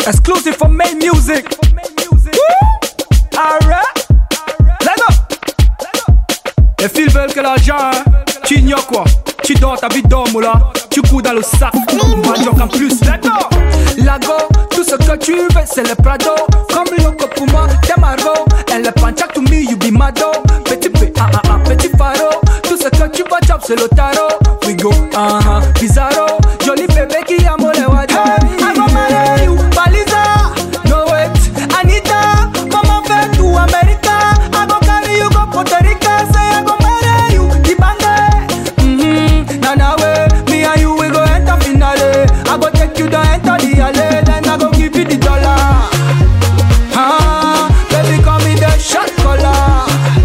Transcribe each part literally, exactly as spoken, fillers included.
Exclusive for main music. Alright, let's go. Les filles veulent que l'argent, hein? Tu ignores quoi? Tu dors ta vie d'homme là, tu couds dans le sac, pas de en plus. Let's go. Lago, tout ce que tu veux c'est le Prado. Comme loco pour moi, t'es Margot. Elle est panchak to me, you be mado. Petit P, ah ah ah, petit faro. Tout ce que tu vas chop c'est le tarot. We go, ah ah, bizarro. Joli bébé qui a mon lewa. I go marry you, Baliza. No wait, Anita. Comment faire tout America? I go carry you go Puerto Rica. Say I go marry you, Dibande. Mm-hmm, Nana way, me and you we go enter finale. I go take you down, enter the alley. Then I go give you the dollar. Ah, baby call me the shot caller.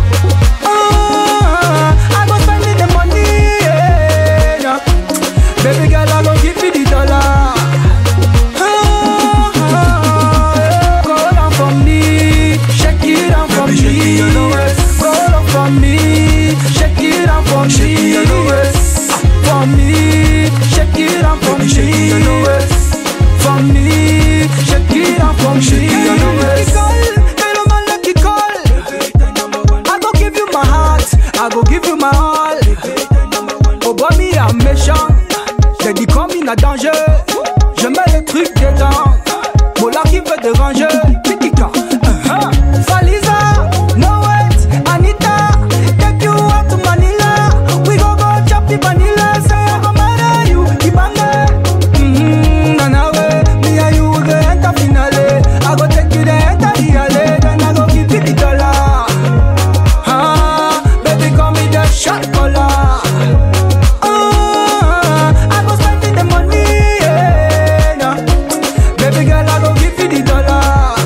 Ah, I go spend the money, yeah. Baby girl, I go give you the dollar. Ah, ah, yeah. Go down for me, shake it down for me. Go down for me, shake it down for me. For me, shake it down for me. For me, shake it down for me. I go give you my heart, I go give you my all. Oh boy, me I'm méchant. J'ai dit comme il a danger. Je mets le truc dedans. Mola qui veut déranger. Pitika, uh-huh. Faliza, no wait, Anita. Take you out to Manila. We go go chop the vanilla. Say I go marry you, Ibanga. Mm-hmm, Nana way, me and you we go enter finale. I go take you there, enter the alley. Then I go give you the dollar. Ah, baby call me the shot caller. Ah, I go spend the money, yeah, nah. Baby girl, I go give you the dollar.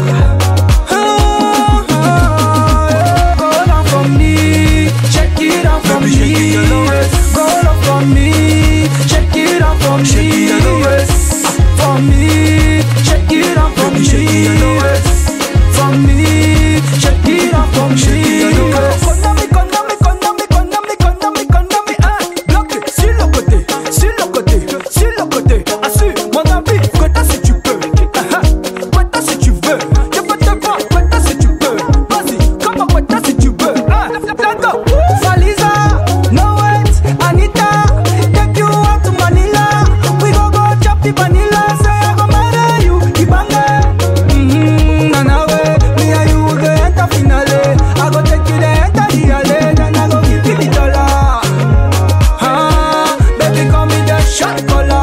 Ah, ah, yeah. Go down for me, check it out for me. Go down for me, check it out for me. For me, check it out for me. For me, check it out for me. Condamné, condamné, condamné, condamné, condamné, condamné, hein. Bloqué sur le côté, sur le côté, sur le côté. Assure mon avis, quota si tu peux. Quota si tu veux. Je peux te voir, quota si tu peux. Vas-y, comment quota si tu veux. D'accord. Faliza, no wait, Anita. Take you out to Manila. We go go chop the vanilla. Say I go marry you, Ibanga. Mm-hmm, Nana way, me and you we go enter finale. I go take you there, enter the alley. Then I go give you the dollar. Ah, baby call me the shot caller.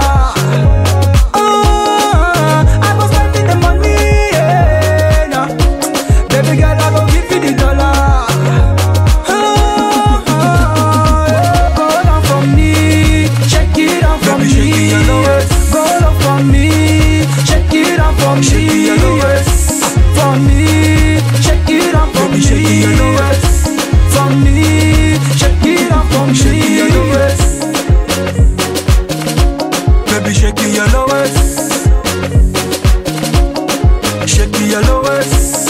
Ah, I go spend the money, yeah, nah. Baby girl, I go give you the dollar. Ah, ah, yeah. Go down for me, check it out for me. Go down for me, check it out for me. For me, check it out for me. For me, check it out for me. Baby, shake it your lowest. Shake it your lowest.